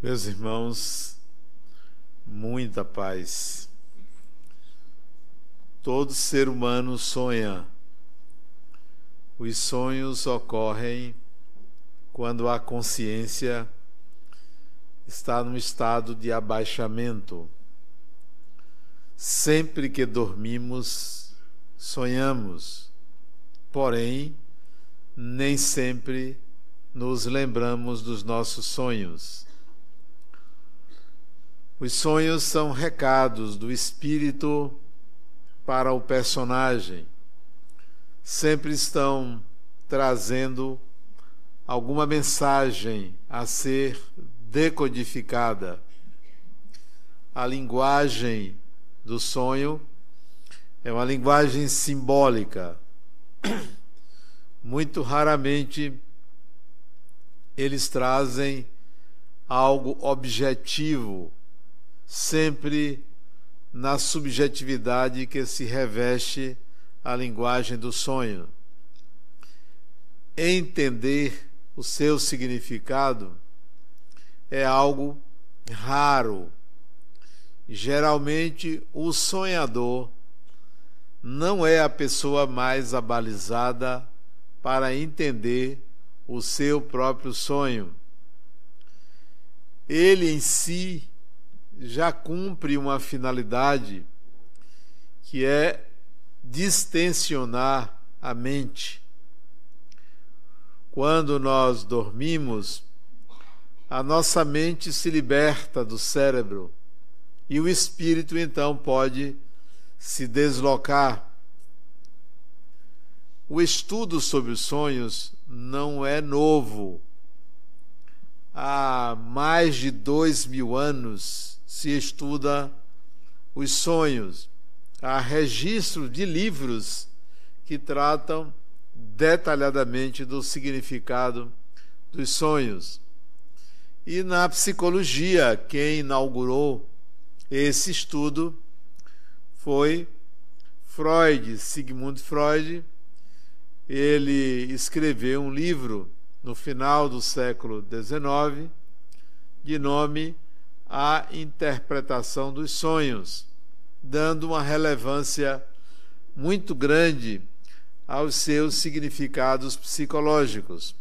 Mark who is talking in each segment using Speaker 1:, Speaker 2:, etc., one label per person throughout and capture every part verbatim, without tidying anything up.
Speaker 1: Meus irmãos, muita paz. Todo ser humano sonha. Os sonhos ocorrem quando a consciência está num estado de abaixamento. Sempre que dormimos, sonhamos, porém, nem sempre nos lembramos dos nossos sonhos. Os sonhos são recados do espírito para o personagem. Sempre estão trazendo alguma mensagem a ser decodificada. A linguagem do sonho é uma linguagem simbólica. Muito raramente eles trazem algo objetivo, sempre na subjetividade que se reveste a linguagem do sonho. Entender o seu significado é algo raro. Geralmente, o sonhador não é a pessoa mais abalizada para entender o seu próprio sonho. Ele em si já cumpre uma finalidade, que é distensionar a mente. Quando nós dormimos, a nossa mente se liberta do cérebro e o espírito então pode se deslocar. O estudo sobre os sonhos não é novo. Há mais de dois mil anos se estuda os sonhos. Há registro de livros que tratam detalhadamente do significado dos sonhos. E na psicologia, quem inaugurou esse estudo foi Freud, Sigmund Freud. Ele escreveu um livro no final do século dezenove, de nome A Interpretação dos Sonhos, dando uma relevância muito grande aos seus significados psicológicos.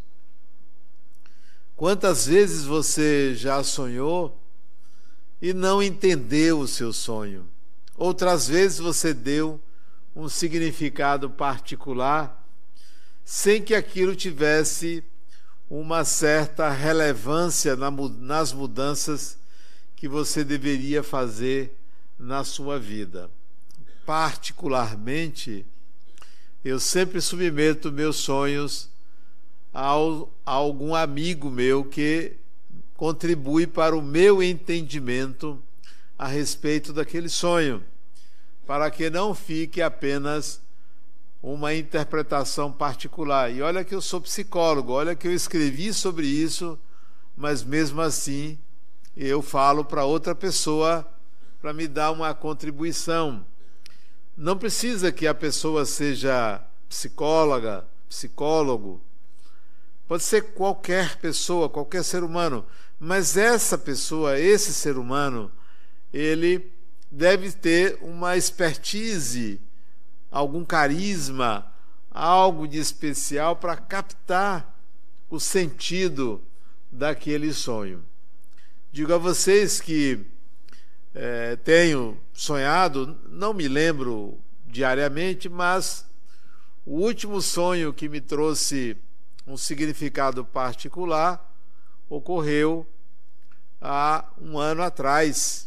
Speaker 1: Quantas vezes você já sonhou e não entendeu o seu sonho? Outras vezes você deu um significado particular sem que aquilo tivesse uma certa relevância nas mudanças que você deveria fazer na sua vida. Particularmente, eu sempre submeto meus sonhos ao, a algum amigo meu que contribui para o meu entendimento a respeito daquele sonho, para que não fique apenas uma interpretação particular. E olha que eu sou psicólogo, olha que eu escrevi sobre isso, mas mesmo assim eu falo para outra pessoa para me dar uma contribuição. Não precisa que a pessoa seja psicóloga, psicólogo. Pode ser qualquer pessoa, qualquer ser humano. Mas essa pessoa, esse ser humano, ele deve ter uma expertise, algum carisma, algo de especial para captar o sentido daquele sonho. Digo a vocês que é, tenho sonhado, não me lembro diariamente, mas o último sonho que me trouxe um significado particular ocorreu há um ano atrás.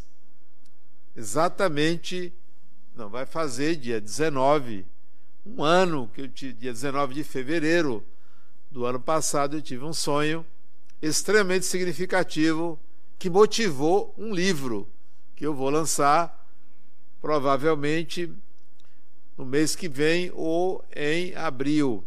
Speaker 1: Exatamente, não, vai fazer dia dezenove, um ano, que eu tive, dia dezenove de fevereiro do ano passado, eu tive um sonho extremamente significativo que motivou um livro que eu vou lançar provavelmente no mês que vem ou em abril.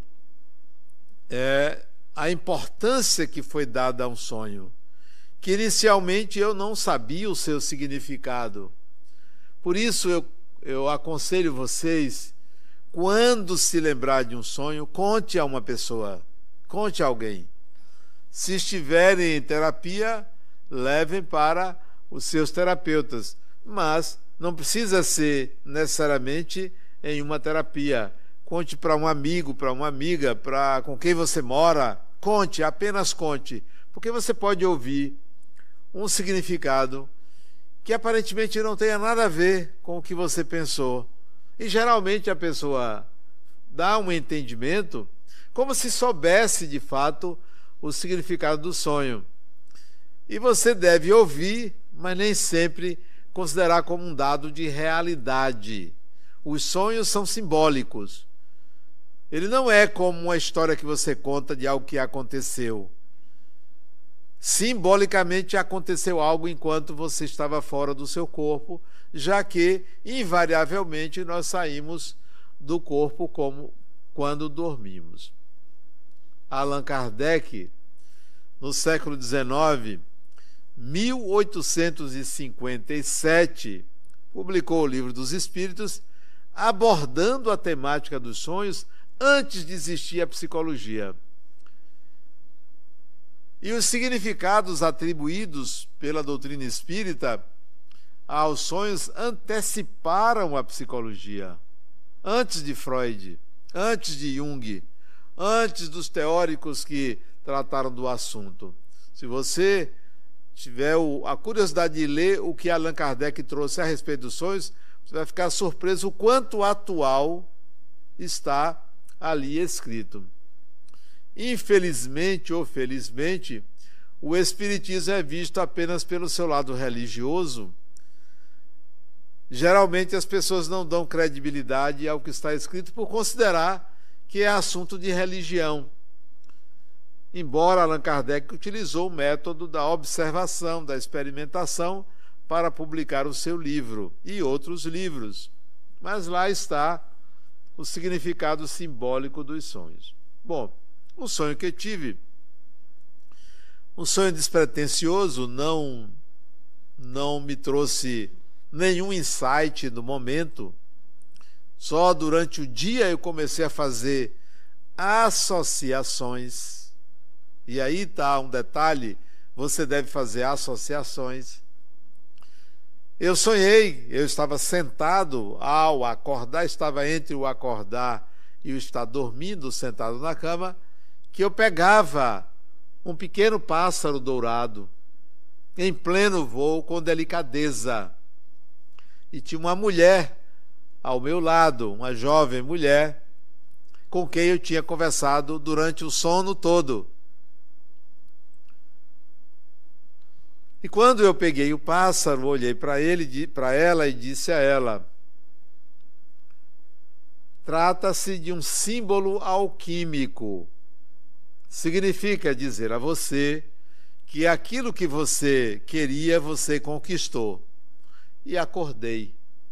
Speaker 1: É a importância que foi dada a um sonho, que inicialmente eu não sabia o seu significado. Por isso eu, eu aconselho vocês, quando se lembrar de um sonho, conte a uma pessoa, conte a alguém. Se estiverem em terapia, levem para os seus terapeutas, mas não precisa ser necessariamente em uma terapia. Conte para um amigo, para uma amiga, para com quem você mora. Conte, apenas conte, porque você pode ouvir um significado que aparentemente não tenha nada a ver com o que você pensou. E geralmente a pessoa dá um entendimento como se soubesse de fato o significado do sonho. E você deve ouvir, mas nem sempre considerar como um dado de realidade. Os sonhos são simbólicos. Ele não é como uma história que você conta de algo que aconteceu. Simbolicamente aconteceu algo enquanto você estava fora do seu corpo, já que, invariavelmente, nós saímos do corpo como quando dormimos. Allan Kardec, no século dezenove, mil oitocentos e cinquenta e sete, publicou o Livro dos Espíritos, abordando a temática dos sonhos antes de existir a psicologia. E os significados atribuídos pela doutrina espírita aos sonhos anteciparam a psicologia. Antes de Freud, antes de Jung, antes dos teóricos que trataram do assunto. Se você tiver a curiosidade de ler o que Allan Kardec trouxe a respeito dos sonhos, você vai ficar surpreso o quanto atual está ali escrito. Infelizmente ou felizmente, o Espiritismo é visto apenas pelo seu lado religioso. Geralmente as pessoas não dão credibilidade ao que está escrito por considerar que é assunto de religião. Embora Allan Kardec utilizou o método da observação, da experimentação, para publicar o seu livro e outros livros. Mas lá está o significado simbólico dos sonhos. Bom, um sonho que eu tive, um sonho despretensioso, não, não me trouxe nenhum insight no momento. Só durante o dia eu comecei a fazer associações. E aí está um detalhe, você deve fazer associações. Eu sonhei, eu estava sentado, ao acordar, estava entre o acordar e o estar dormindo, sentado na cama, que eu pegava um pequeno pássaro dourado, em pleno voo, com delicadeza. E tinha uma mulher ao meu lado, uma jovem mulher, com quem eu tinha conversado durante o sono todo. E quando eu peguei o pássaro, olhei para ele, para ela e disse a ela: trata-se de um símbolo alquímico. Significa dizer a você que aquilo que você queria, você conquistou. E acordei.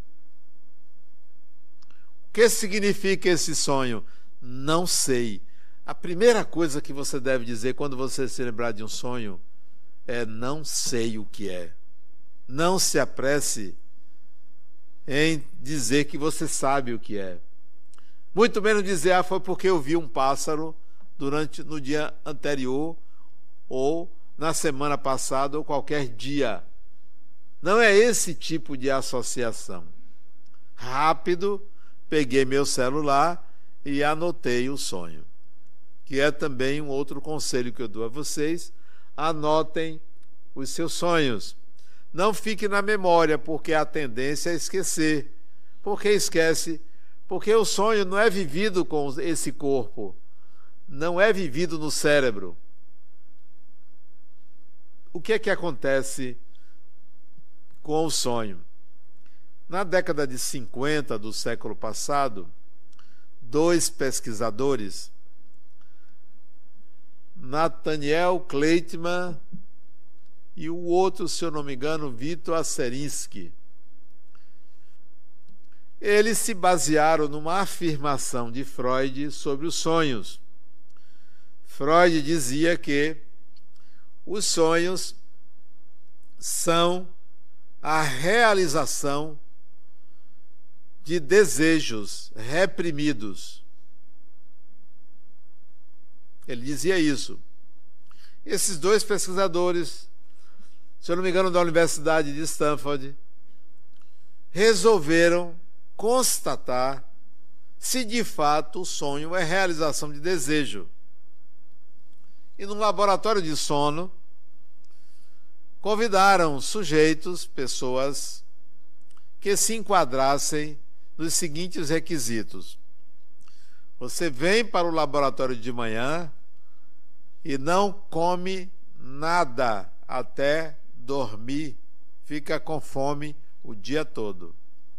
Speaker 1: O que significa esse sonho? Não sei. A primeira coisa que você deve dizer quando você se lembrar de um sonho é: não sei o que é. Não se apresse em dizer que você sabe o que é. Muito menos dizer: ah, foi porque eu vi um pássaro durante no dia anterior ou na semana passada ou qualquer dia. Não é esse tipo de associação. Rápido, peguei meu celular e anotei o sonho, que é também um outro conselho que eu dou a vocês. Anotem os seus sonhos. Não fique na memória, porque a tendência é esquecer. Por que esquece? Porque o sonho não é vivido com esse corpo, não é vivido no cérebro. O que é que acontece com o sonho? Na década de cinquenta do século passado, dois pesquisadores, Nathaniel Kleitman e o outro, se eu não me engano, Vitor Asserinsky, eles se basearam numa afirmação de Freud sobre os sonhos. Freud dizia que os sonhos são a realização de desejos reprimidos. Ele dizia isso. Esses dois pesquisadores se eu não me engano, da Universidade de Stanford, resolveram constatar se de fato o sonho é realização de desejo. E num laboratório de sono, convidaram sujeitos, pessoas, que se enquadrassem nos seguintes requisitos. Você vem para o laboratório de manhã e não come nada até dormir, fica com fome o dia todo.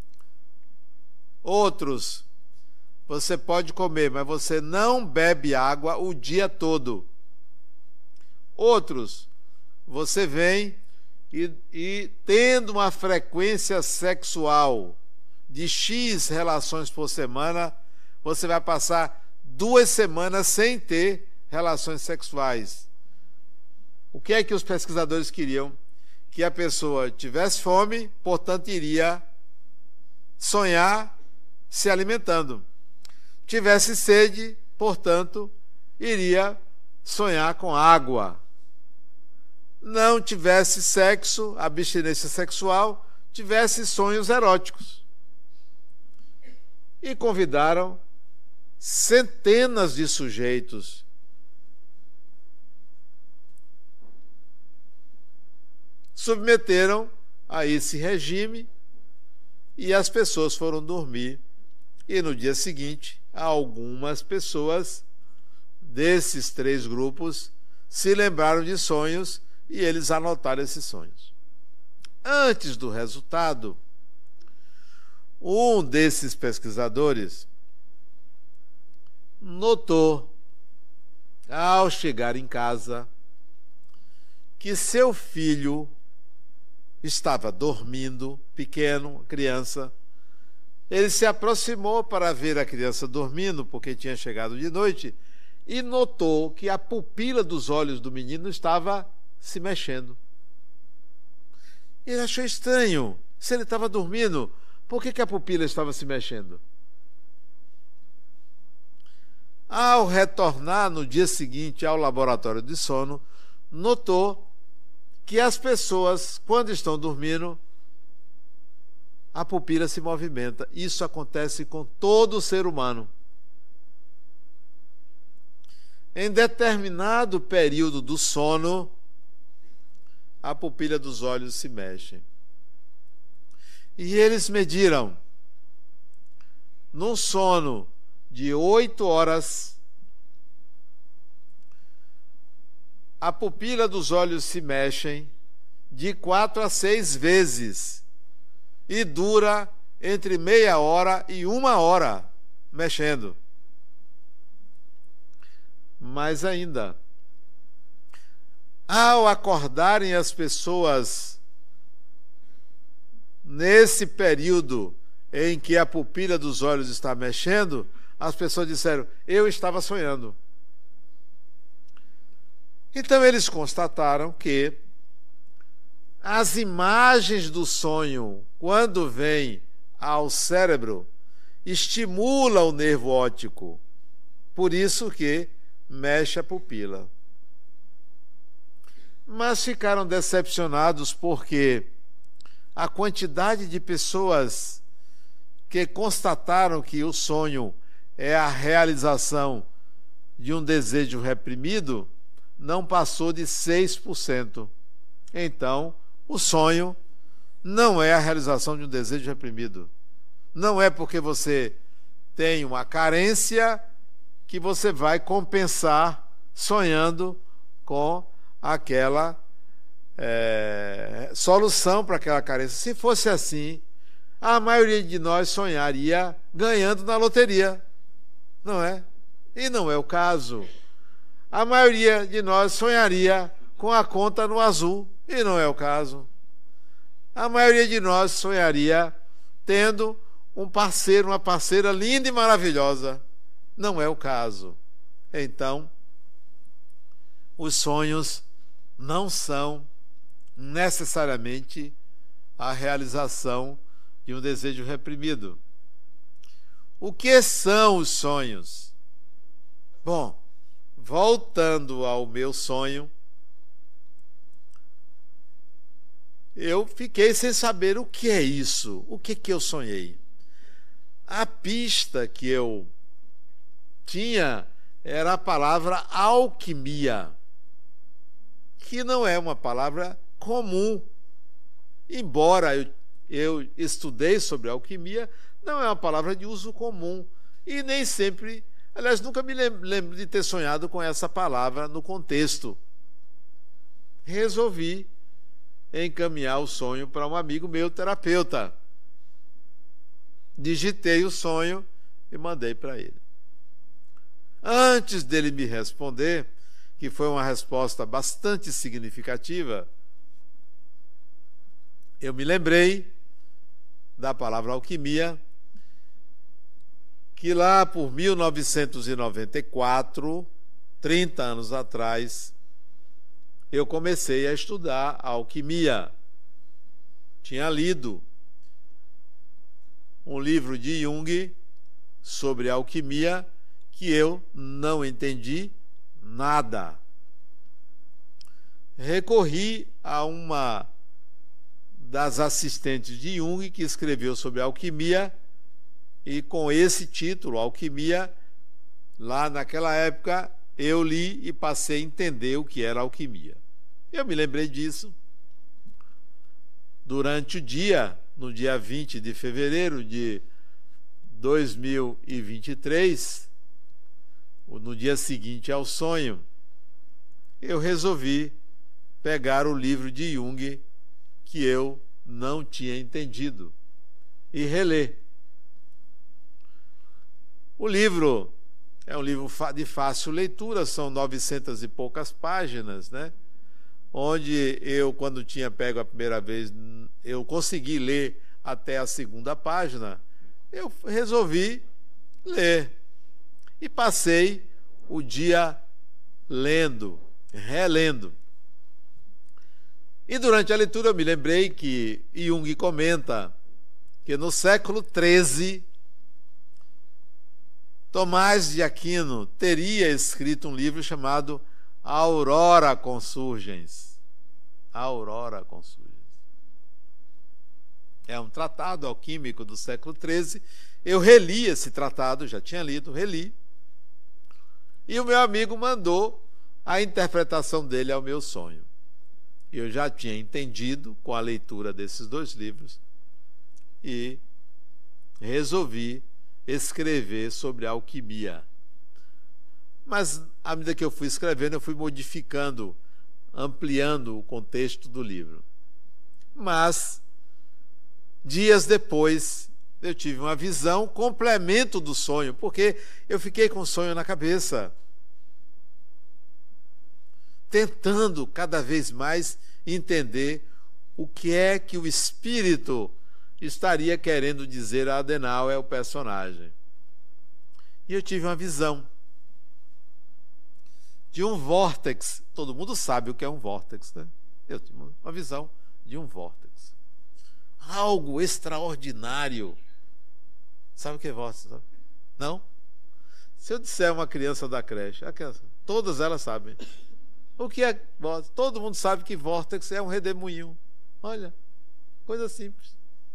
Speaker 1: Outros, você pode comer, mas você não bebe água o dia todo. Outros, você vem e, e tendo uma frequência sexual de X relações por semana, você vai passar duas semanas sem ter relações sexuais. O que é que os pesquisadores queriam? Que a pessoa tivesse fome, portanto iria sonhar se alimentando. Tivesse sede, portanto, iria sonhar com água. Não tivesse sexo, abstinência sexual, tivesse sonhos eróticos. E convidaram centenas de sujeitos. Submeteram a esse regime e as pessoas foram dormir. E no dia seguinte, algumas pessoas desses três grupos se lembraram de sonhos e eles anotaram esses sonhos. Antes do resultado, um desses pesquisadores notou, ao chegar em casa, que seu filho estava dormindo, pequeno, criança. Ele se aproximou para ver a criança dormindo, porque tinha chegado de noite, e notou que a pupila dos olhos do menino estava se mexendo. Ele achou estranho. Se ele estava dormindo, por que que a pupila estava se mexendo? Ao retornar no dia seguinte ao laboratório de sono, notou que as pessoas, quando estão dormindo, a pupila se movimenta. Isso acontece com todo ser humano. Em determinado período do sono, a pupila dos olhos se mexe. E eles mediram, num sono de oito horas, a pupila dos olhos se mexem de quatro a seis vezes e dura entre meia hora e uma hora mexendo. Mais ainda, ao acordarem as pessoas nesse período em que a pupila dos olhos está mexendo, as pessoas disseram: eu estava sonhando. Então eles constataram que as imagens do sonho, quando vêm ao cérebro, estimulam o nervo óptico. Por isso que mexe a pupila. Mas ficaram decepcionados porque a quantidade de pessoas que constataram que o sonho é a realização de um desejo reprimido não passou de seis por cento. Então, o sonho não é a realização de um desejo reprimido. Não é porque você tem uma carência que você vai compensar sonhando com aquela é, solução para aquela carência. Se fosse assim, a maioria de nós sonharia ganhando na loteria, não é? E não é o caso. A maioria de nós sonharia com a conta no azul, e não é o caso. A maioria de nós sonharia tendo um parceiro, uma parceira linda e maravilhosa, não é o caso. Então, os sonhos não são necessariamente a realização de um desejo reprimido. O que são os sonhos? Bom, voltando ao meu sonho, eu fiquei sem saber o que é isso, o que que eu sonhei. A pista que eu tinha era a palavra alquimia, que não é uma palavra comum. Embora eu, eu estudei sobre alquimia, não é uma palavra de uso comum. E nem sempre, aliás, nunca me lembro de ter sonhado com essa palavra no contexto. Resolvi encaminhar o sonho para um amigo meu, terapeuta. Digitei o sonho e mandei para ele. Antes dele me responder, que foi uma resposta bastante significativa, eu me lembrei da palavra alquimia, que lá por mil novecentos e noventa e quatro, trinta anos atrás, eu comecei a estudar a alquimia. Tinha lido um livro de Jung sobre alquimia que eu não entendi nada. Recorri a uma das assistentes de Jung que escreveu sobre alquimia, e com esse título, Alquimia, lá naquela época eu li e passei a entender o que era alquimia. Eu me lembrei disso durante o dia, no dia vinte de fevereiro de dois mil e vinte e três, no dia seguinte ao sonho, eu resolvi pegar o livro de Jung que eu não tinha entendido e reler. O livro é um livro de fácil leitura, são novecentas e poucas páginas, né? Onde eu, quando tinha pego a primeira vez, eu consegui ler até a segunda página, eu resolvi ler. E passei o dia lendo, relendo. E durante a leitura eu me lembrei que Jung comenta que no século treze, Tomás de Aquino teria escrito um livro chamado Aurora Consurgens. Aurora Consurgens. É um tratado alquímico do século treze. Eu reli esse tratado, já tinha lido, reli. E o meu amigo mandou a interpretação dele ao meu sonho. Eu já tinha entendido com a leitura desses dois livros e resolvi escrever sobre a alquimia. Mas, à medida que eu fui escrevendo, eu fui modificando, ampliando o contexto do livro. Mas, dias depois, eu tive uma visão, complemento do sonho, porque eu fiquei com o sonho na cabeça, tentando cada vez mais entender o que é que o espírito estaria querendo dizer a Adenauer, o personagem. E eu tive uma visão de um vórtex. Todo mundo sabe o que é um vórtex, né? Eu tive uma visão de um vórtex. Algo extraordinário. Sabe o que é vórtex? Não? Se eu disser a uma criança da creche, a criança, todas elas sabem. O que é vórtex? Todo mundo sabe que vórtex é um redemoinho. Olha, coisa simples.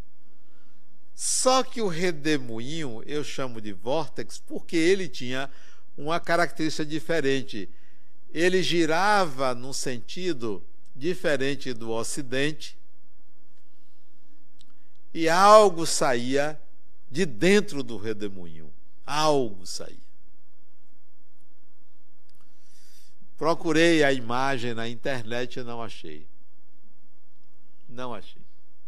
Speaker 1: Só que o redemoinho eu chamo de vórtex porque ele tinha uma característica diferente. Ele girava num sentido diferente do ocidente e algo saía de dentro do redemoinho. Algo saía. Procurei a imagem na internet e não achei. Não achei.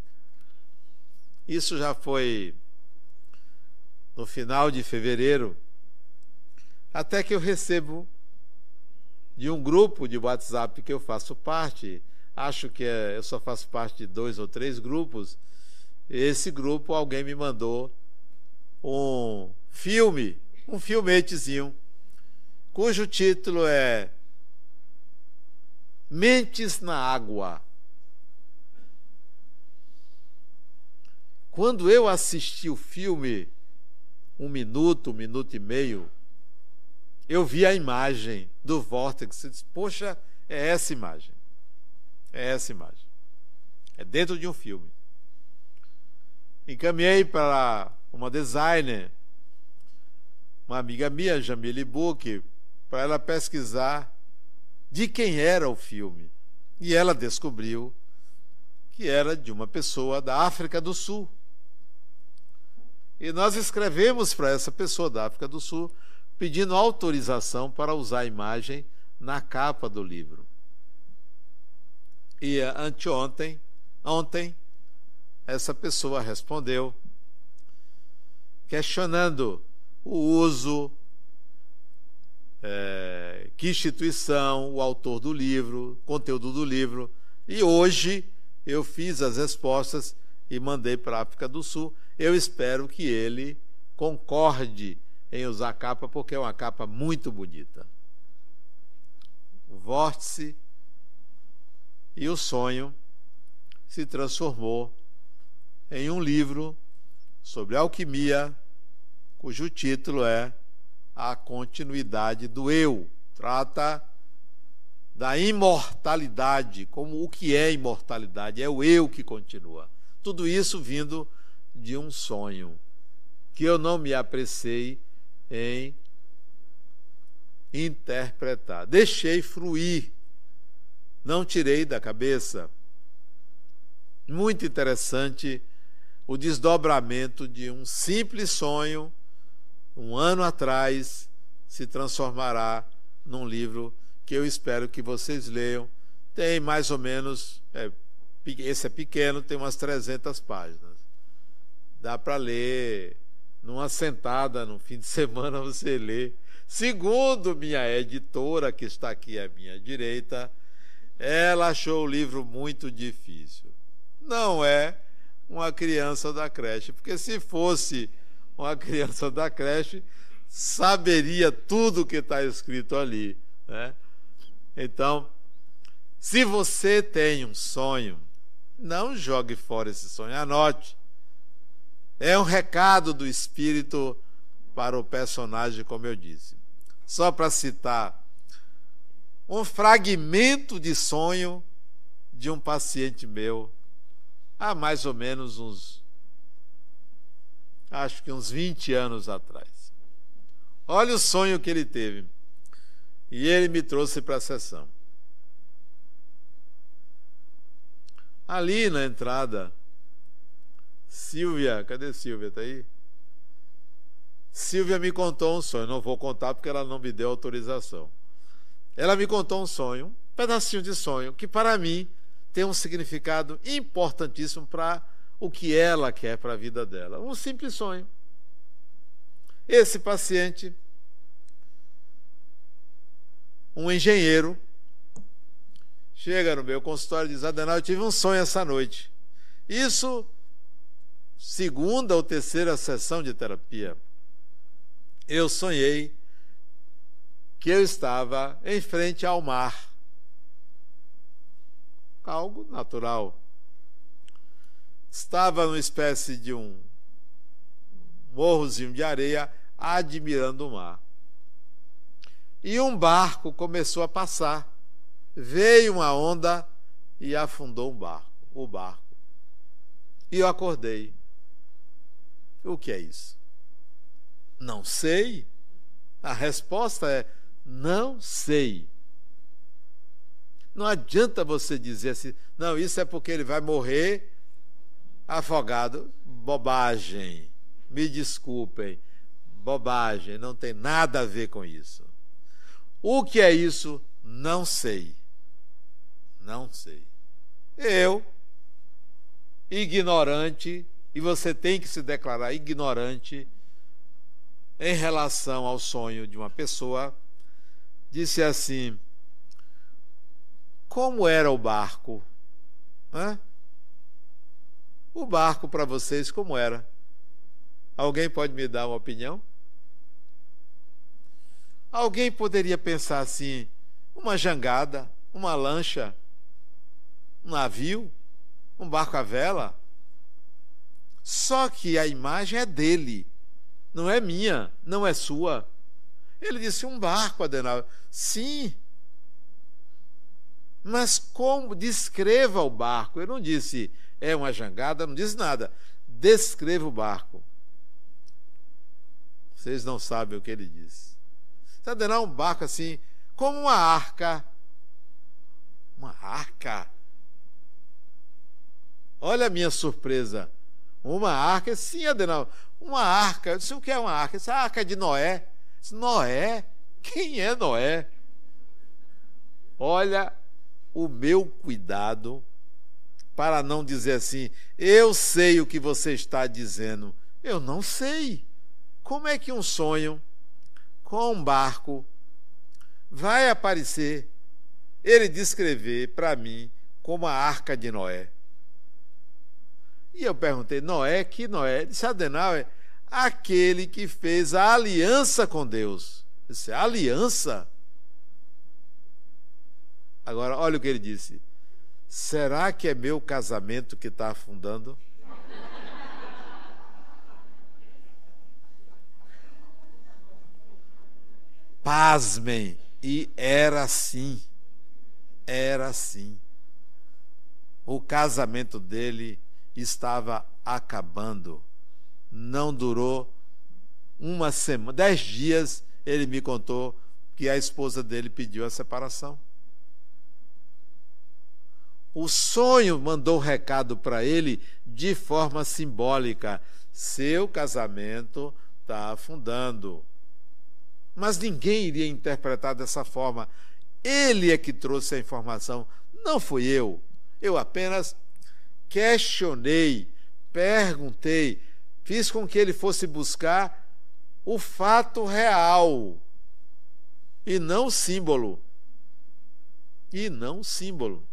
Speaker 1: Isso já foi no final de fevereiro, até que eu recebo de um grupo de WhatsApp que eu faço parte, acho que é, eu só faço parte de dois ou três grupos. Esse grupo, alguém me mandou um filme, um filmetezinho, cujo título é Mentes na Água. Quando eu assisti o filme, um minuto, um minuto e meio, eu vi a imagem do vórtex e disse, poxa, é essa imagem. É essa imagem. É dentro de um filme. Encaminhei para uma designer, uma amiga minha, Jamile Book, para ela pesquisar de quem era o filme. E ela descobriu que era de uma pessoa da África do Sul. E nós escrevemos para essa pessoa da África do Sul pedindo autorização para usar a imagem na capa do livro. E anteontem, ontem, essa pessoa respondeu, questionando o uso, é, que instituição, o autor do livro, conteúdo do livro. E hoje eu fiz as respostas e mandei para a África do Sul. Eu espero que ele concorde em usar a capa, porque é uma capa muito bonita. O vórtice e o sonho se transformou em um livro sobre alquimia, cujo título é A Continuidade do Eu. Trata da imortalidade, como o que é imortalidade, é o eu que continua. Tudo isso vindo de um sonho, que eu não me apressei em interpretar. Deixei fluir, não tirei da cabeça. Muito interessante o desdobramento de um simples sonho, um ano atrás, se transformará num livro que eu espero que vocês leiam. Tem mais ou menos, é, esse é pequeno, tem umas trezentas páginas. Dá para ler numa sentada, no fim de semana você lê. Segundo minha editora, que está aqui à minha direita, ela achou o livro muito difícil. Não é uma criança da creche, porque se fosse uma criança da creche, saberia tudo o que está escrito ali, né? Então, se você tem um sonho, não jogue fora esse sonho, anote. É um recado do Espírito para o personagem, como eu disse. Só para citar um fragmento de sonho de um paciente meu, há mais ou menos uns, acho que uns vinte anos atrás. Olha o sonho que ele teve. E ele me trouxe para a sessão. Ali na entrada, Silvia, cadê Silvia? Está aí? Silvia me contou um sonho, não vou contar porque ela não me deu autorização. Ela me contou um sonho, um pedacinho de sonho, que para mim tem um significado importantíssimo para o que ela quer para a vida dela. Um simples sonho. Esse paciente, um engenheiro, chega no meu consultório e diz: Adenal, eu tive um sonho essa noite. Isso, segunda ou terceira sessão de terapia. Eu sonhei que eu estava em frente ao mar. Algo natural. Estava numa espécie de um morrozinho de areia, admirando o mar. E um barco começou a passar. Veio uma onda e afundou um barco, o barco. E eu acordei. O que é isso? Não sei. A resposta é: não sei. Não adianta você dizer assim: não, isso é porque ele vai morrer afogado. Bobagem. Me desculpem. Bobagem. Não tem nada a ver com isso. O que é isso? Não sei. Não sei. Eu, ignorante, e você tem que se declarar ignorante em relação ao sonho de uma pessoa, disse assim: como era o barco? Hã? O barco para vocês, como era? Alguém pode me dar uma opinião? Alguém poderia pensar assim: uma jangada, uma lancha, um navio, um barco à vela? Só que a imagem é dele, não é minha, não é sua. Ele disse: um barco, Adenal. Sim. Mas como? Descreva o barco. Eu não disse é uma jangada, não disse nada. Descreva o barco. Vocês não sabem o que ele disse. Está dando um barco assim, como uma arca. Uma arca. Olha a minha surpresa. Uma arca, sim, Adenal. Uma arca. Eu disse, o que é uma arca? Essa arca é de Noé. Eu disse, Noé? Quem é Noé? Olha o meu cuidado para não dizer assim, eu sei o que você está dizendo. Eu não sei. Como é que um sonho com um barco vai aparecer, ele descrever para mim como a arca de Noé? E eu perguntei, Noé, que Noé? Ele disse, Adenauer, aquele que fez a aliança com Deus. Eu disse, aliança? Agora, olha o que ele disse. Será que é meu casamento que está afundando? Pasmem. E era assim. Era assim. O casamento dele estava acabando. Não durou uma semana, dez dias, ele me contou que a esposa dele pediu a separação. O sonho mandou recado para ele de forma simbólica. Seu casamento está afundando. Mas ninguém iria interpretar dessa forma. Ele é que trouxe a informação, não fui eu. Eu apenas questionei, perguntei, fiz com que ele fosse buscar o fato real e não o símbolo. E não o símbolo.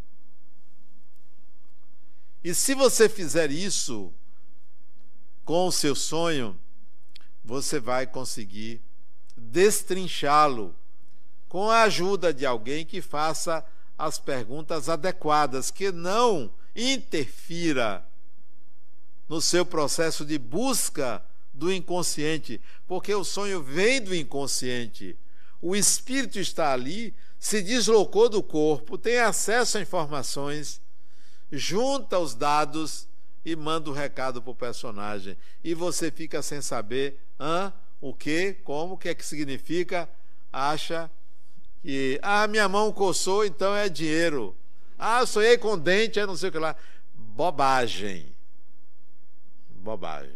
Speaker 1: E se você fizer isso com o seu sonho, você vai conseguir destrinchá-lo com a ajuda de alguém que faça as perguntas adequadas, que não interfira no seu processo de busca do inconsciente, porque o sonho vem do inconsciente. O espírito está ali, se deslocou do corpo, tem acesso a informações, junta os dados e manda o recado para o personagem. E você fica sem saber hã, o que, como, o que é que significa, acha que, ah, minha mão coçou, então é dinheiro. Ah, eu sonhei com dente, é não sei o que lá. Bobagem. Bobagem.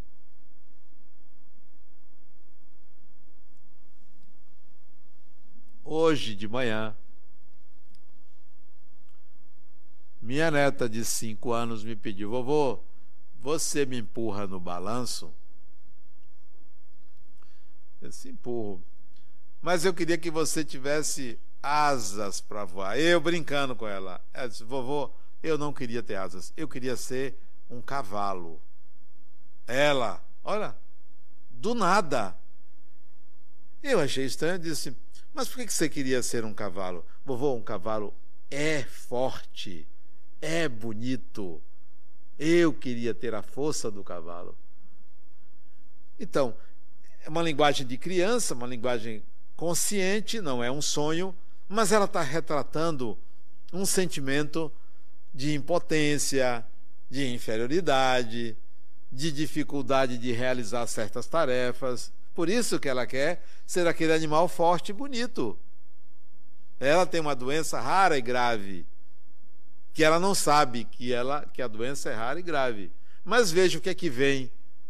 Speaker 1: Hoje de manhã, minha neta de cinco anos me pediu, vovô, você me empurra no balanço? Eu disse, empurro. Mas eu queria que você tivesse asas para voar. Eu brincando com ela. Ela disse, vovô, eu não queria ter asas. Eu queria ser um cavalo. Ela, olha, do nada. Eu achei estranho, disse, mas por que você queria ser um cavalo? Vovô, um cavalo é forte, é bonito. Eu queria ter a força do cavalo. Então, é uma linguagem de criança, uma linguagem consciente, não é um sonho, mas ela está retratando um sentimento de impotência, de inferioridade, de dificuldade de realizar certas tarefas. Por isso que ela quer ser aquele animal forte e bonito. Ela tem uma doença rara e grave, que ela não sabe que, ela, que a doença é rara e grave. Mas veja o que é que vem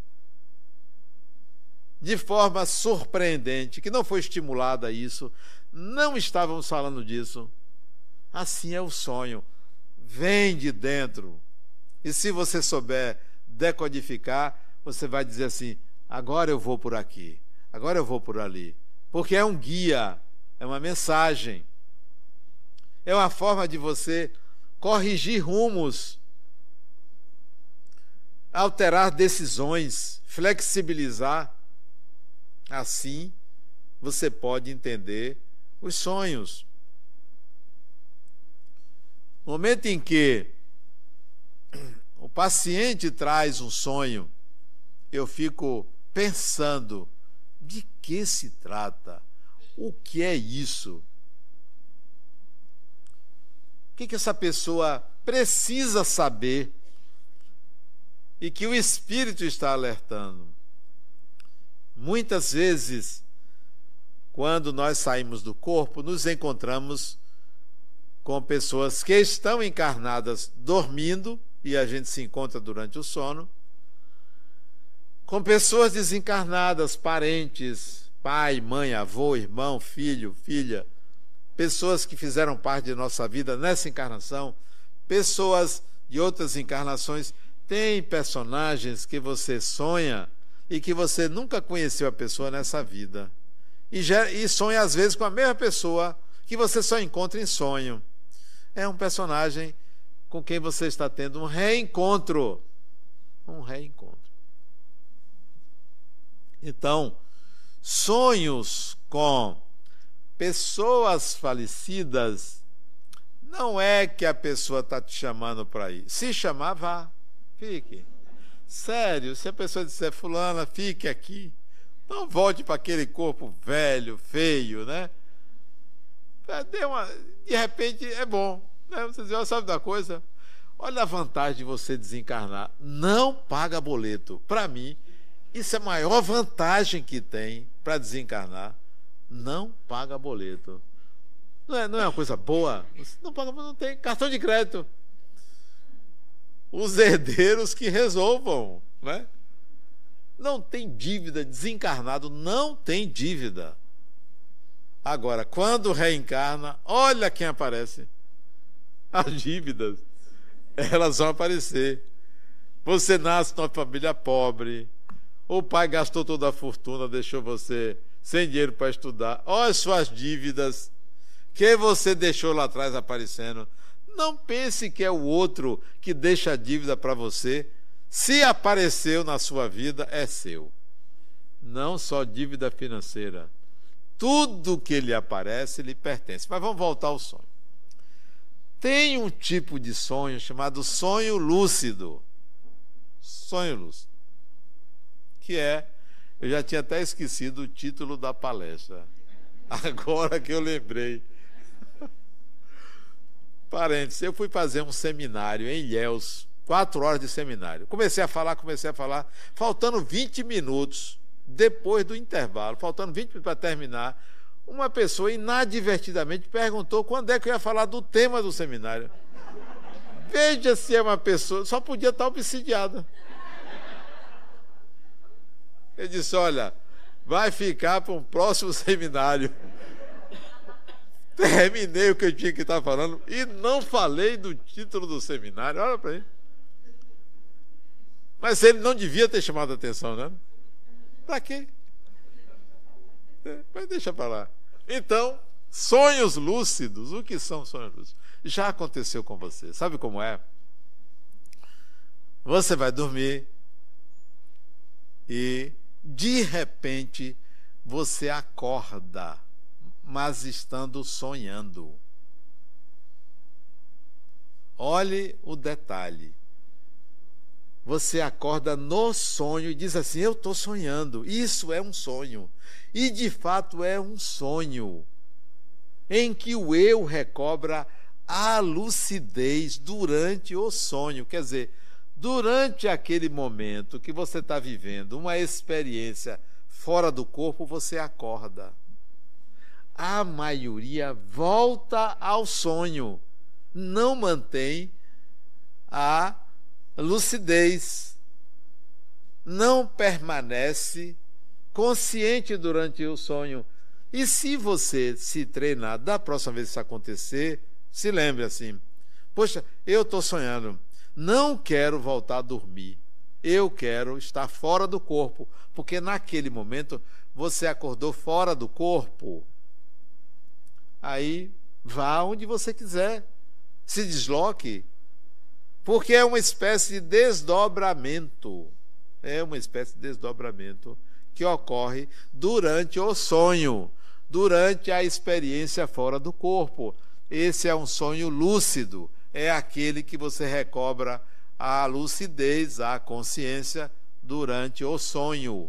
Speaker 1: de forma surpreendente, que não foi estimulada a isso, não estávamos falando disso. Assim é o sonho, vem de dentro. E se você souber decodificar, você vai dizer assim, agora eu vou por aqui, agora eu vou por ali. Porque é um guia, é uma mensagem, é uma forma de você corrigir rumos, alterar decisões, flexibilizar. Assim, você pode entender os sonhos. No momento em que o paciente traz um sonho, eu fico pensando, de que se trata? O que é isso? que, que essa pessoa precisa saber e que o Espírito está alertando? Muitas vezes, quando nós saímos do corpo, nos encontramos com pessoas que estão encarnadas dormindo, e a gente se encontra durante o sono, com pessoas desencarnadas, parentes, pai, mãe, avô, irmão, filho, filha, pessoas que fizeram parte de nossa vida nessa encarnação, pessoas de outras encarnações. Tem personagens que você sonha e que você nunca conheceu a pessoa nessa vida. E, já, e sonha às vezes com a mesma pessoa que você só encontra em sonho. É um personagem com quem você está tendo um reencontro. Um reencontro. Então, sonhos com pessoas falecidas, não é que a pessoa está te chamando para ir. Se chamar, vá. Fique. Sério, se a pessoa disser, fulana, fique aqui, não volte para aquele corpo velho, feio, né? Dê uma... De repente é bom, né? Você diz, ó, sabe da coisa? Olha a vantagem de você desencarnar. Não paga boleto. Para mim, isso é a maior vantagem que tem para desencarnar. Não paga boleto. Não é, não é uma coisa boa? Não paga, não tem cartão de crédito. Os herdeiros que resolvam, né? Não tem dívida, desencarnado não tem dívida. Agora, quando reencarna, olha quem aparece. As dívidas, elas vão aparecer. Você nasce numa família pobre, o pai gastou toda a fortuna, deixou você sem dinheiro para estudar. Olha as suas dívidas que você deixou lá atrás aparecendo. Não pense que é o outro que deixa a dívida para você. Se apareceu na sua vida, é seu. Não só dívida financeira. Tudo que lhe aparece, lhe pertence. Mas vamos voltar ao sonho. Tem um tipo de sonho chamado sonho lúcido. Sonho lúcido. Que é, eu já tinha até esquecido o título da palestra. Agora que eu lembrei. Parênteses, eu fui fazer um seminário em Ilhéus, quatro horas de seminário. Comecei a falar, comecei a falar, faltando vinte minutos, depois do intervalo, faltando vinte minutos para terminar, uma pessoa inadvertidamente perguntou quando é que eu ia falar do tema do seminário. Veja se é uma pessoa, só podia estar obsidiada. Eu disse, olha, vai ficar para um próximo seminário. Terminei o que eu tinha que estar falando e não falei do título do seminário. Olha para ele. Mas ele não devia ter chamado a atenção, né? Para quê? É, mas deixa para lá. Então, sonhos lúcidos. O que são sonhos lúcidos? Já aconteceu com você. Sabe como é? Você vai dormir e, de repente, você acorda, mas estando sonhando. Olhe o detalhe. Você acorda no sonho e diz assim, eu estou sonhando. Isso é um sonho. E de fato é um sonho em que o eu recobra a lucidez durante o sonho. Quer dizer, durante aquele momento que você está vivendo uma experiência fora do corpo, você acorda. A maioria volta ao sonho, não mantém a lucidez, não permanece consciente durante o sonho. E se você se treinar, da próxima vez que isso acontecer, se lembre assim, poxa, eu estou sonhando, não quero voltar a dormir, eu quero estar fora do corpo, porque naquele momento você acordou fora do corpo. Aí vá onde você quiser, se desloque, porque é uma espécie de desdobramento, é uma espécie de desdobramento que ocorre durante o sonho, durante a experiência fora do corpo. Esse é um sonho lúcido, é aquele que você recobra a lucidez, a consciência durante o sonho.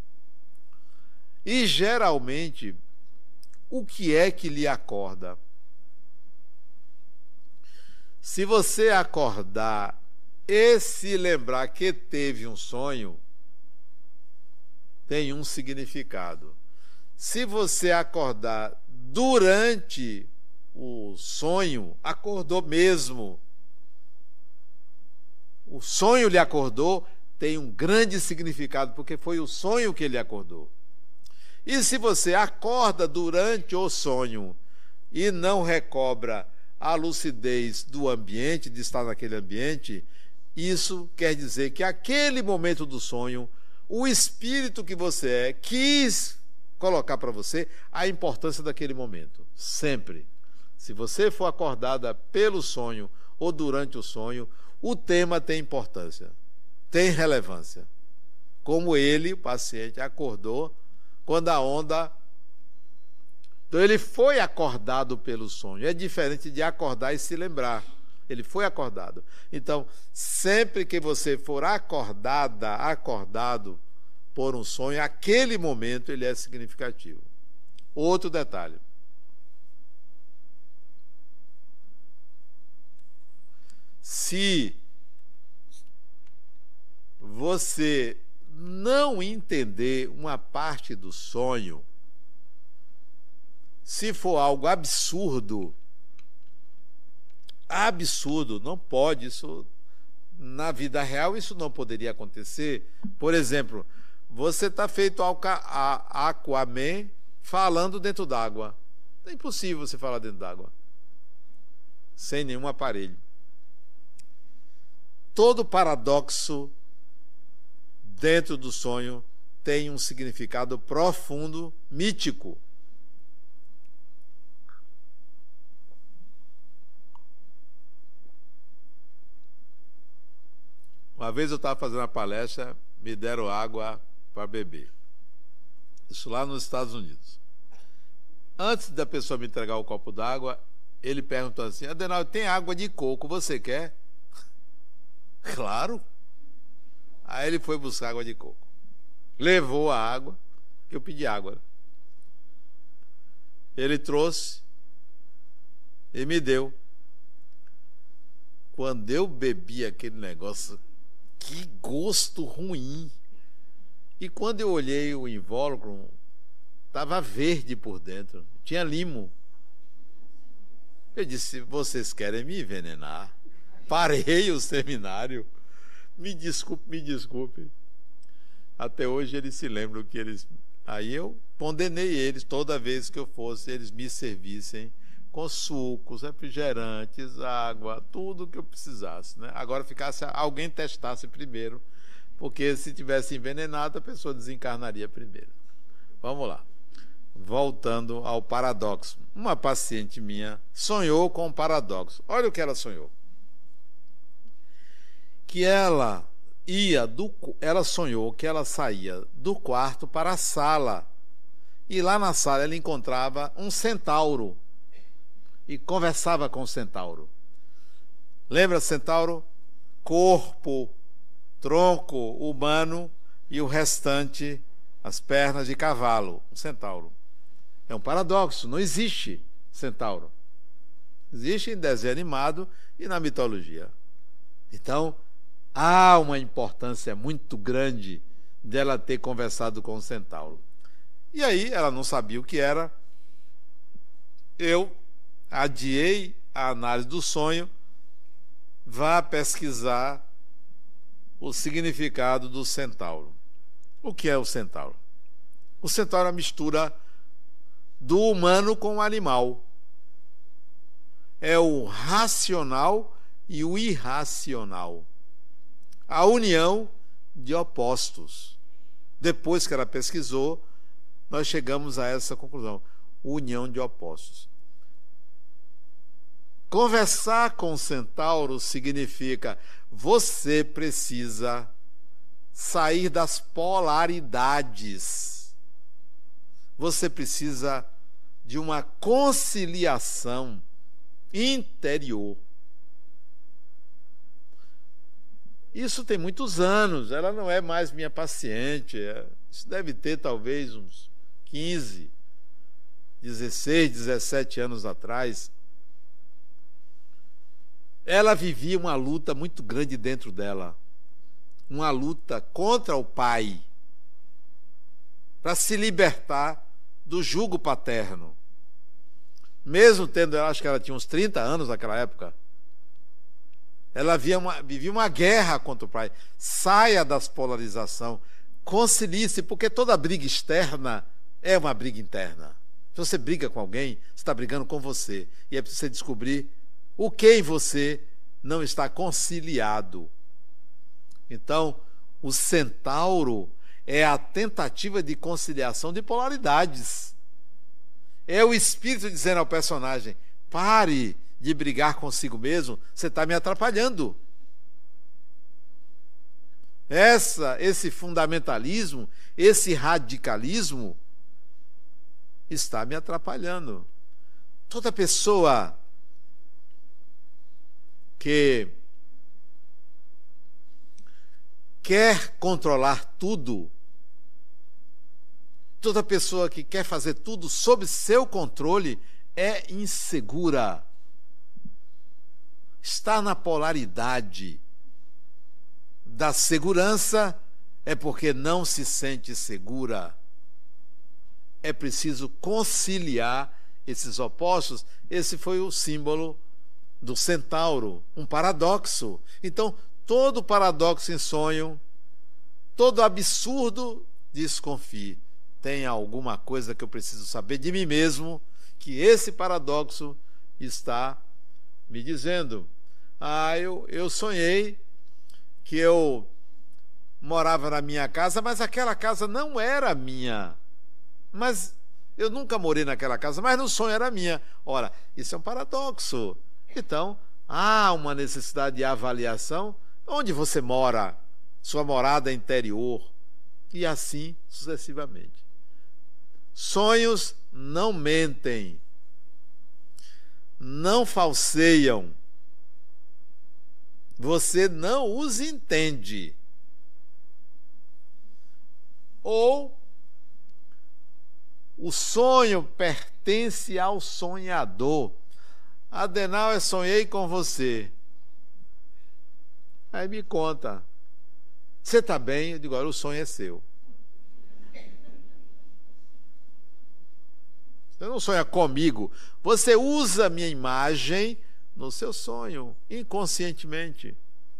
Speaker 1: E geralmente, o que é que lhe acorda? Se você acordar e se lembrar que teve um sonho, tem um significado. Se você acordar durante o sonho, acordou mesmo, o sonho lhe acordou, tem um grande significado, porque foi o sonho que ele acordou. E se você acorda durante o sonho e não recobra a lucidez do ambiente, de estar naquele ambiente, isso quer dizer que aquele momento do sonho, o espírito que você é, quis colocar para você a importância daquele momento. Sempre. Se você for acordada pelo sonho ou durante o sonho, o tema tem importância, tem relevância. Como ele, o paciente, acordou quando a onda... Então ele foi acordado pelo sonho. É diferente de acordar e se lembrar. Ele foi acordado. Então, sempre que você for acordada, acordado por um sonho, aquele momento ele é significativo. Outro detalhe. Se você não entender uma parte do sonho, se for algo absurdo, absurdo, não pode, isso na vida real isso não poderia acontecer. Por exemplo, você está feito Aquaman falando dentro d'água. É impossível você falar dentro d'água sem nenhum aparelho. Todo paradoxo dentro do sonho tem um significado profundo, mítico. Uma vez eu estava fazendo uma palestra, me deram água para beber. Isso lá nos Estados Unidos. Antes da pessoa me entregar o copo d'água, ele perguntou assim: Adenauer, tem água de coco, você quer? Claro. Aí ele foi buscar água de coco. Levou a água, eu pedi água. Ele trouxe e me deu. Quando eu bebi aquele negócio, que gosto ruim. E quando eu olhei o invólucro, estava verde por dentro, tinha limo. Eu disse: vocês querem me envenenar? Parei o seminário. Me desculpe, me desculpe. Até hoje eles se lembram que eles... Aí eu condenei eles toda vez que eu fosse, eles me servissem com sucos, refrigerantes, água, tudo que eu precisasse, né? Agora ficasse, alguém testasse primeiro, porque se tivesse envenenado, a pessoa desencarnaria primeiro. Vamos lá. Voltando ao paradoxo. Uma paciente minha sonhou com um paradoxo. Olha o que ela sonhou. Que ela ia do, ela sonhou que ela saía do quarto para a sala. E lá na sala ela encontrava um centauro e conversava com o centauro. Lembra centauro? Corpo, tronco humano e o restante, as pernas de cavalo. Um centauro. É um paradoxo, não existe centauro. Existe em desenho animado e na mitologia. Então, há uma importância muito grande dela ter conversado com o centauro. E aí, ela não sabia o que era. Eu adiei a análise do sonho. Vá pesquisar o significado do centauro. O que é o centauro? O centauro é a mistura do humano com o animal. É o racional e o irracional. A união de opostos. Depois que ela pesquisou, nós chegamos a essa conclusão. União de opostos. Conversar com o centauro significa você precisa sair das polaridades. Você precisa de uma conciliação interior. Isso tem muitos anos, ela não é mais minha paciente. Isso deve ter talvez uns quinze, dezesseis, dezessete anos atrás. ela vivia uma luta muito grande dentro dela, uma luta contra o pai, para se libertar do jugo paterno. Mesmo tendo, eu acho que ela tinha uns trinta anos naquela época, ela vivia uma, vivia uma guerra contra o pai. Saia das polarizações, concilie-se, porque toda briga externa é uma briga interna. Se você briga com alguém, você está brigando com você. E é preciso você descobrir o que em você não está conciliado. Então, o centauro é a tentativa de conciliação de polaridades. É o espírito dizendo ao personagem: pare de brigar consigo mesmo, você está me atrapalhando. Essa, esse fundamentalismo, esse radicalismo está me atrapalhando. Toda pessoa que quer controlar tudo, toda pessoa que quer fazer tudo sob seu controle é insegura. Está na polaridade da segurança, é porque não se sente segura. É preciso conciliar esses opostos. Esse foi o símbolo do centauro, um paradoxo. Então, todo paradoxo em sonho, todo absurdo, desconfie. Tem alguma coisa que eu preciso saber de mim mesmo, que esse paradoxo está me dizendo. Ah, eu, eu sonhei que eu morava na minha casa, mas aquela casa não era minha. Mas eu nunca morei naquela casa, mas no sonho era minha. Ora, isso é um paradoxo. Então, há uma necessidade de avaliação. Onde você mora? Sua morada interior. E assim sucessivamente. Sonhos não mentem. Não falseiam. Você não os entende. Ou o sonho pertence ao sonhador. Adenauer, sonhei com você. Aí me conta. Você está bem? Eu digo, agora o sonho é seu. Você não sonha comigo. Você usa a minha imagem no seu sonho, inconscientemente.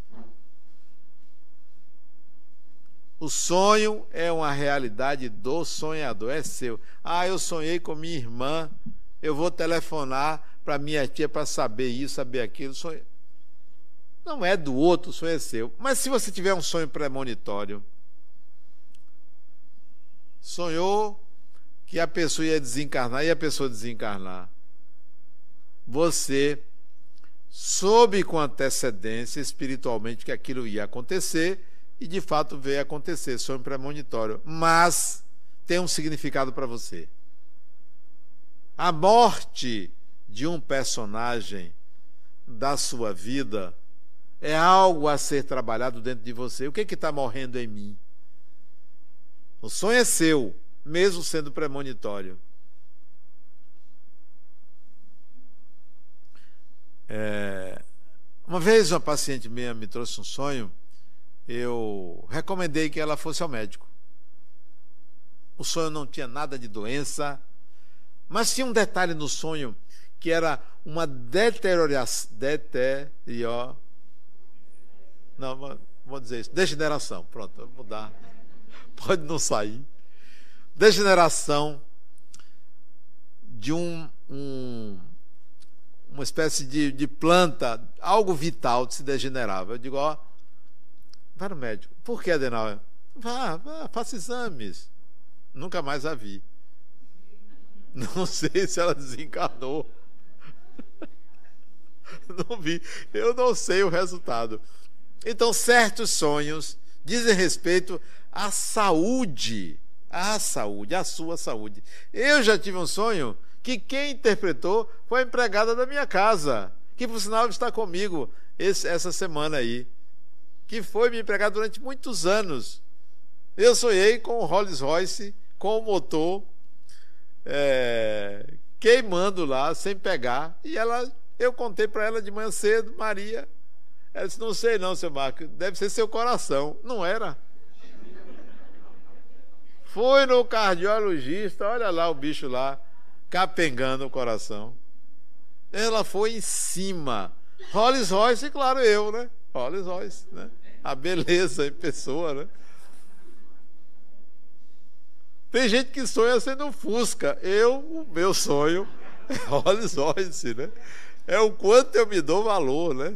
Speaker 1: O sonho é uma realidade do sonhador, é seu. Ah, eu sonhei com minha irmã, eu vou telefonar para minha tia para saber isso, saber aquilo. Sonho... Não é do outro, o sonho é seu. Mas se você tiver um sonho premonitório, sonhou que a pessoa ia desencarnar e a pessoa desencarnar, você soube com antecedência espiritualmente que aquilo ia acontecer e de fato veio acontecer, sonho premonitório, mas tem um significado para você. A morte de um personagem da sua vida é algo a ser trabalhado dentro de você. O que que está morrendo em mim? O sonho é seu, mesmo sendo premonitório. É, uma vez uma paciente minha me trouxe um sonho, eu recomendei que ela fosse ao médico. O sonho não tinha nada de doença, mas tinha um detalhe no sonho que era uma deterioração, deterioro, não, vou dizer isso, degeneração, pronto, vou mudar, pode não sair, degeneração de um, um uma espécie de, de planta, algo vital se degenerava. Eu digo, ó, vai no médico. Por que, Adenauer? Vá, vá, faça exames. Nunca mais a vi. Não sei se ela desencarnou. Não vi. Eu não sei o resultado. Então, certos sonhos dizem respeito à saúde. À saúde, à sua saúde. Eu já tive um sonho que quem interpretou foi a empregada da minha casa, que por sinal está comigo esse, essa semana aí, que foi minha empregada durante muitos anos. Eu sonhei com o Rolls Royce, com o motor é, queimando lá, sem pegar, e ela, Eu contei para ela de manhã cedo, Maria. Ela disse, não sei não, seu Marco, deve ser seu coração. Não era. Fui no cardiologista, olha lá o bicho lá, capengando o coração. Ela foi em cima. Rolls Royce, claro, eu, né? Rolls Royce, né? A beleza em pessoa, né? Tem gente que sonha sendo um Fusca. Eu, o meu sonho é Rolls Royce, né? É o quanto eu me dou valor, né?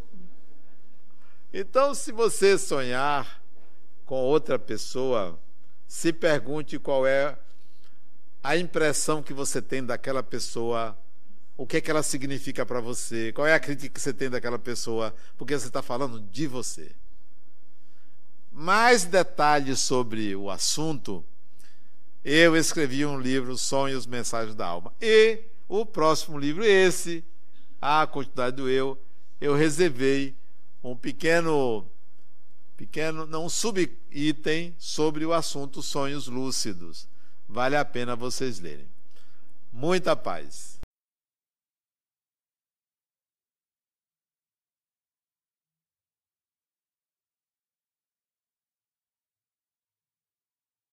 Speaker 1: Então, se você sonhar com outra pessoa, se pergunte qual é a impressão que você tem daquela pessoa, o que é que ela significa para você, qual é a crítica que você tem daquela pessoa, porque você está falando de você. Mais detalhes sobre o assunto, eu escrevi um livro, Sonhos, Mensagens da Alma. E o próximo livro, esse, A Continuidade do Eu, eu reservei um pequeno, pequeno, não, um subitem sobre o assunto sonhos lúcidos. Vale a pena vocês lerem. Muita paz.